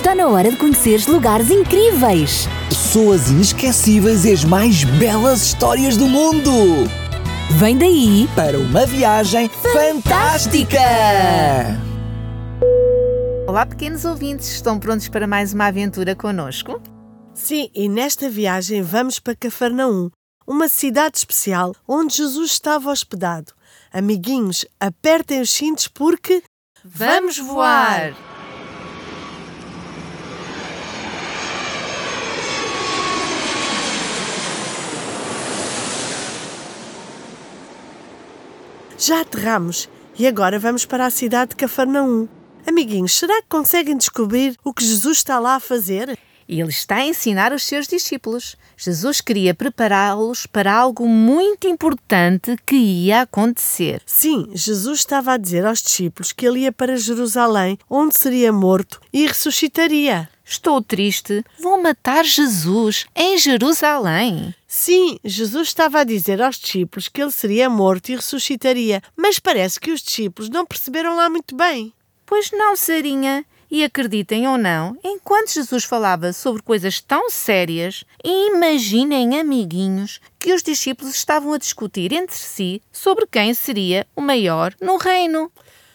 Está na hora de conheceres lugares incríveis, pessoas inesquecíveis e as mais belas histórias do mundo. Vem daí Para uma viagem fantástica! Olá, pequenos ouvintes, estão prontos para mais uma aventura connosco? Sim, e nesta viagem vamos para Cafarnaum, uma cidade especial onde Jesus estava hospedado. Amiguinhos, apertem os cintos porque... Vamos voar! Já aterramos e agora vamos para a cidade de Cafarnaum. Amiguinhos, será que conseguem descobrir o que Jesus está lá a fazer? Ele está a ensinar os seus discípulos. Jesus queria prepará-los para algo muito importante que ia acontecer. Sim, Jesus estava a dizer aos discípulos que ele ia para Jerusalém, onde seria morto e ressuscitaria. Estou triste, vou matar Jesus em Jerusalém. Sim, Jesus estava a dizer aos discípulos que ele seria morto e ressuscitaria, mas parece que os discípulos não perceberam lá muito bem. Pois não, Sarinha. E acreditem ou não, enquanto Jesus falava sobre coisas tão sérias, imaginem, amiguinhos, que os discípulos estavam a discutir entre si sobre quem seria o maior no reino.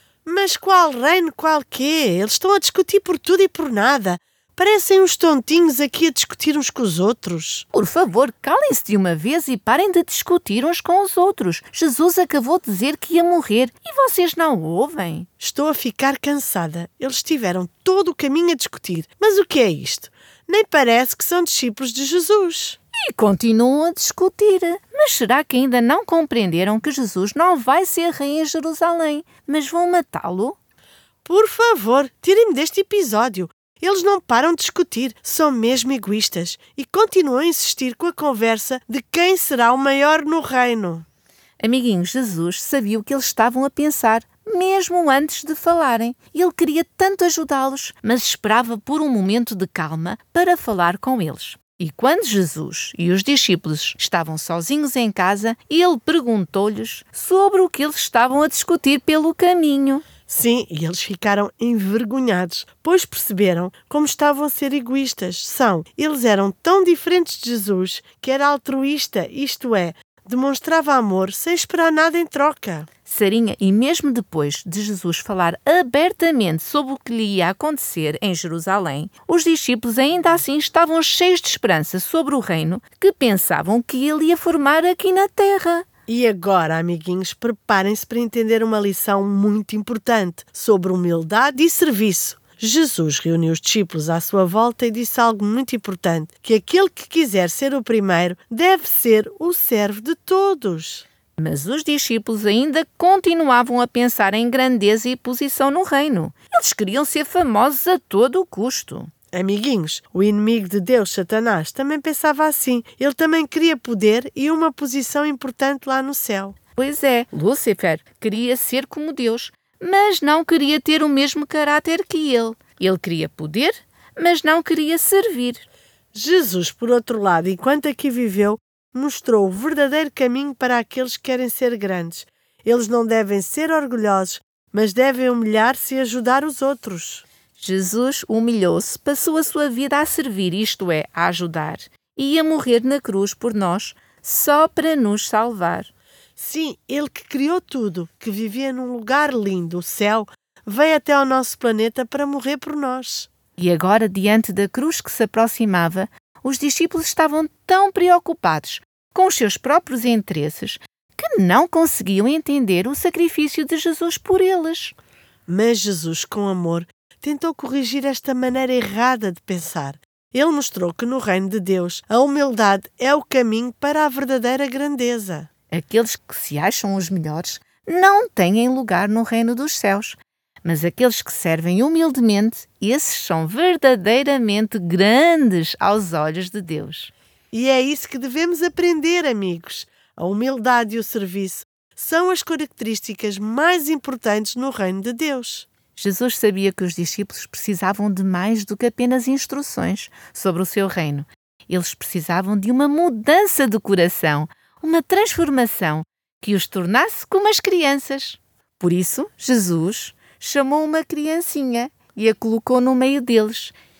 Mas qual reino, qual quê? Eles estão a discutir por tudo e por nada. Parecem uns tontinhos aqui a discutir uns com os outros. Por favor, calem-se de uma vez e parem de discutir uns com os outros. Jesus acabou de dizer que ia morrer e vocês não o ouvem. Estou a ficar cansada. Eles tiveram todo o caminho a discutir. Mas o que é isto? Nem parece que são discípulos de Jesus. E continuam a discutir. Mas será que ainda não compreenderam que Jesus não vai ser rei em Jerusalém, mas vão matá-lo? Por favor, tirem-me deste episódio. Eles não param de discutir, são mesmo egoístas e continuam a insistir com a conversa de quem será o maior no reino. Amiguinhos, Jesus sabia o que eles estavam a pensar, mesmo antes de falarem. Ele queria tanto ajudá-los, mas esperava por um momento de calma para falar com eles. E quando Jesus e os discípulos estavam sozinhos em casa, ele perguntou-lhes sobre o que eles estavam a discutir pelo caminho. Sim, e eles ficaram envergonhados, pois perceberam como estavam a ser egoístas. Eles eram tão diferentes de Jesus que era altruísta, isto é, demonstrava amor sem esperar nada em troca. Sarinha, e mesmo depois de Jesus falar abertamente sobre o que lhe ia acontecer em Jerusalém, os discípulos ainda assim estavam cheios de esperança sobre o reino que pensavam que ele ia formar aqui na terra. E agora, amiguinhos, preparem-se para entender uma lição muito importante sobre humildade e serviço. Jesus reuniu os discípulos à sua volta e disse algo muito importante, que aquele que quiser ser o primeiro deve ser o servo de todos. Mas os discípulos ainda continuavam a pensar em grandeza e posição no reino. Eles queriam ser famosos a todo o custo. Amiguinhos, o inimigo de Deus, Satanás, também pensava assim. Ele também queria poder e uma posição importante lá no céu. Pois é, Lúcifer queria ser como Deus, mas não queria ter o mesmo caráter que ele. Ele queria poder, mas não queria servir. Jesus, por outro lado, enquanto aqui viveu, mostrou o verdadeiro caminho para aqueles que querem ser grandes. Eles não devem ser orgulhosos, mas devem humilhar-se e ajudar os outros. Jesus humilhou-se, passou a sua vida a servir, isto é, a ajudar, e ia morrer na cruz por nós, só para nos salvar. Sim, ele que criou tudo, que vivia num lugar lindo, o céu, veio até ao nosso planeta para morrer por nós. E agora, diante da cruz que se aproximava, os discípulos estavam tão preocupados com os seus próprios interesses que não conseguiam entender o sacrifício de Jesus por eles. Mas Jesus, com amor, tentou corrigir esta maneira errada de pensar. Ele mostrou que no reino de Deus a humildade é o caminho para a verdadeira grandeza. Aqueles que se acham os melhores não têm lugar no reino dos céus, mas aqueles que servem humildemente, esses são verdadeiramente grandes aos olhos de Deus. E é isso que devemos aprender, amigos. A humildade e o serviço são as características mais importantes no reino de Deus. Jesus sabia que os discípulos precisavam de mais do que apenas instruções sobre o seu reino. Eles precisavam de uma mudança de coração, uma transformação que os tornasse como as crianças. Por isso, Jesus chamou uma criancinha e a colocou no meio deles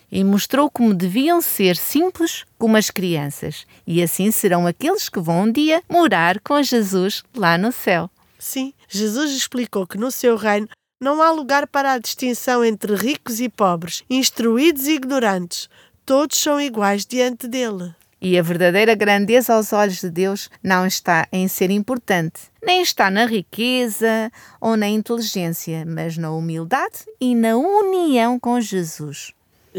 e mostrou como deviam ser simples como as crianças. E assim serão aqueles que vão um dia morar com Jesus lá no céu. Sim, Jesus explicou que no seu reino não há lugar para a distinção entre ricos e pobres, instruídos e ignorantes. Todos são iguais diante dele. E a verdadeira grandeza aos olhos de Deus não está em ser importante, nem está na riqueza ou na inteligência, mas na humildade e na união com Jesus.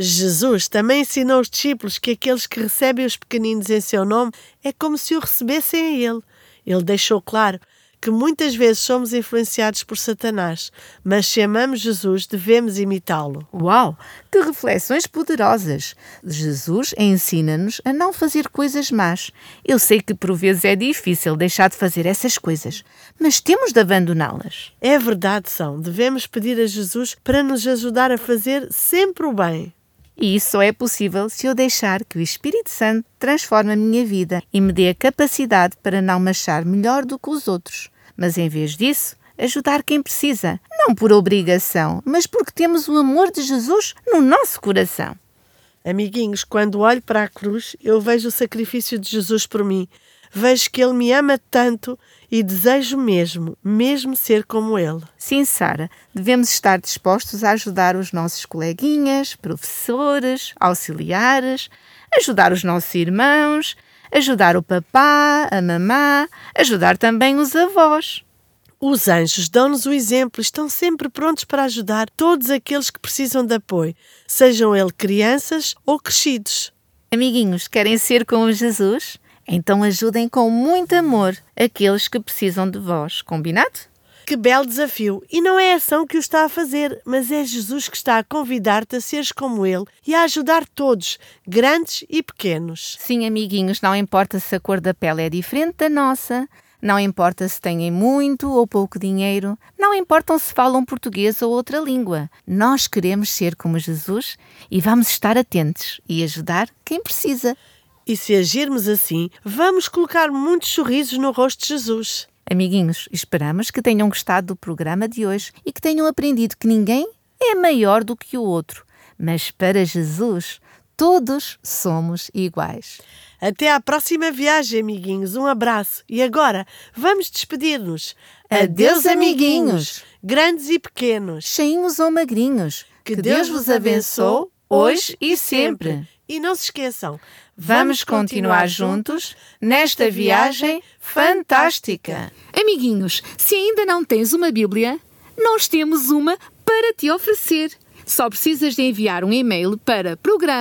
Jesus também ensinou os discípulos que aqueles que recebem os pequeninos em seu nome é como se o recebessem a ele. Ele deixou claro que muitas vezes somos influenciados por Satanás, mas se amamos Jesus, devemos imitá-lo. Uau! Que reflexões poderosas! Jesus ensina-nos a não fazer coisas más. Eu sei que por vezes é difícil deixar de fazer essas coisas, mas temos de abandoná-las. É verdade, devemos pedir a Jesus para nos ajudar a fazer sempre o bem. E isso só é possível se eu deixar que o Espírito Santo transforme a minha vida e me dê a capacidade para não me achar melhor do que os outros. Mas em vez disso, ajudar quem precisa, não por obrigação, mas porque temos o amor de Jesus no nosso coração. Amiguinhos, quando olho para a cruz, eu vejo o sacrifício de Jesus por mim. Vejo que Ele me ama tanto e desejo mesmo ser como Ele. Sim, Sara, devemos estar dispostos a ajudar os nossos coleguinhas, professores, auxiliares, ajudar os nossos irmãos, ajudar o papá, a mamã, ajudar também os avós. Os anjos dão-nos o exemplo e estão sempre prontos para ajudar todos aqueles que precisam de apoio, sejam eles crianças ou crescidos. Amiguinhos, querem ser como Jesus? Então ajudem com muito amor aqueles que precisam de vós. Combinado? Que belo desafio! E não é a ação que o está a fazer, mas é Jesus que está a convidar-te a seres como Ele e a ajudar todos, grandes e pequenos. Sim, amiguinhos, não importa se a cor da pele é diferente da nossa, não importa se têm muito ou pouco dinheiro, não importa se falam português ou outra língua. Nós queremos ser como Jesus e vamos estar atentos e ajudar quem precisa. E se agirmos assim, vamos colocar muitos sorrisos no rosto de Jesus. Amiguinhos, esperamos que tenham gostado do programa de hoje e que tenham aprendido que ninguém é maior do que o outro, mas para Jesus todos somos iguais. Até à próxima viagem, amiguinhos. Um abraço. E agora, vamos despedir-nos. Adeus, amiguinhos. Grandes e pequenos. Cheinhos ou magrinhos. Que Deus vos abençoe hoje e sempre. E não se esqueçam, vamos continuar juntos nesta viagem fantástica. Amiguinhos, se ainda não tens uma Bíblia, nós temos uma para te oferecer. Só precisas de enviar um e-mail para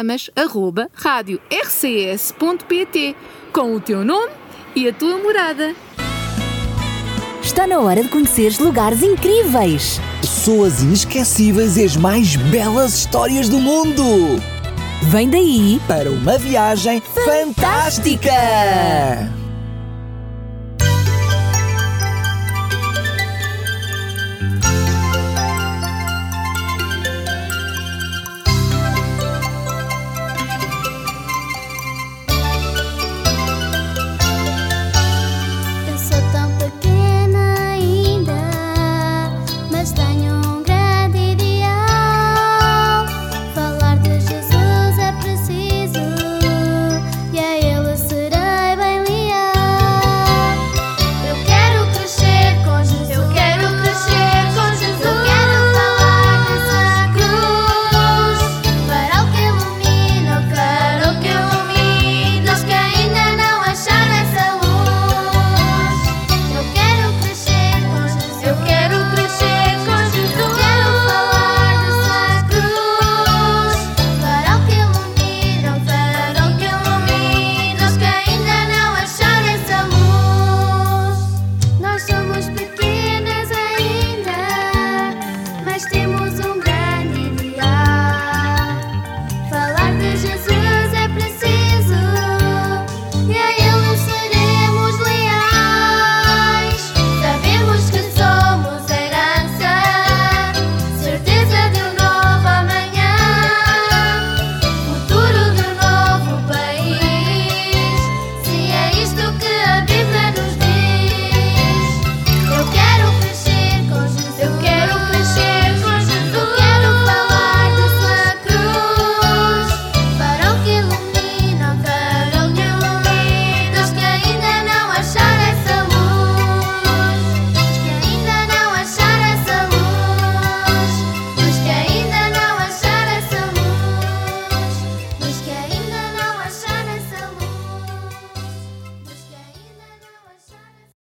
programas@radiorcs.pt com o teu nome e a tua morada. Está na hora de conheceres lugares incríveis. Pessoas inesquecíveis e as mais belas histórias do mundo. Vem daí Para uma viagem fantástica!